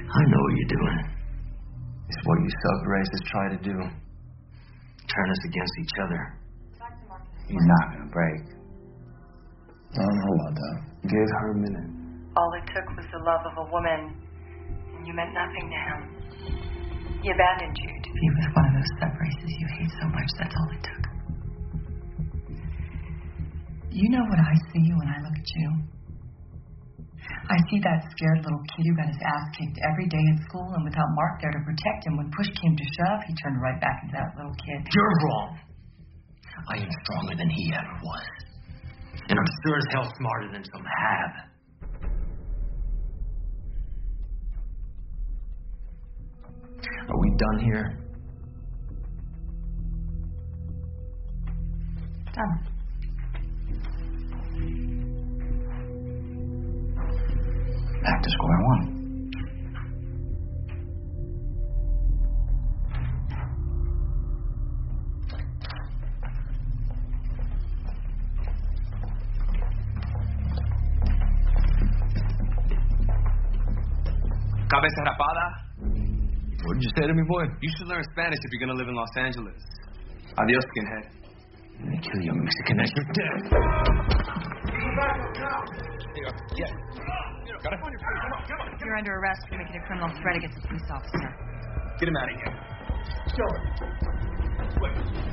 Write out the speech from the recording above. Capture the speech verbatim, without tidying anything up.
I know what you're doing. It's what you sub-racists try to do. Turn us against each other. He's not gonna break. I don't know about that. Give her a minute. All it took was the love of a woman, and you meant nothing to him. He abandoned you to be with one of those sub-races you hate so much. That's all it took. You know what I see when I look at you? I see that scared little kid who got his ass kicked every day at school, and without Mark there to protect him, when push came to shove, he turned right back into that little kid. You're wrong. I am stronger than he ever was. And I'm sure as hell smarter than some have. Are we done here? Done. Back to square one. Cabeza rapada. What did you say to me, boy? You should learn Spanish if you're gonna live in Los Angeles. Adios, skinhead. I'm gonna kill you, Mexican ass. You're dead. Yes. Got it? You're under arrest for making a criminal threat against a police officer. Get him out of here. Sure. Wait.